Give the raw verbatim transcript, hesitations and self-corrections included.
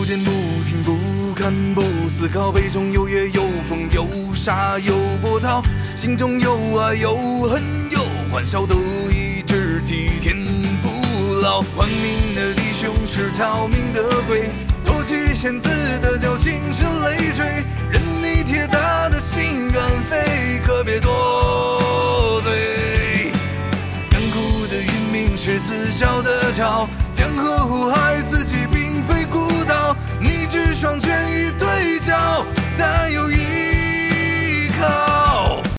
见不听不看不思考，杯中有月有风有沙有波涛，心中有爱有恨有欢笑，都一直齐天不老。换命的弟兄是逃命的鬼，夺取仙子的矫情是累赘，任你铁打的心肝肺，可别多嘴。干枯的云明是自找的桥，江河湖海自己并非孤岛，你只双拳一对角，但有一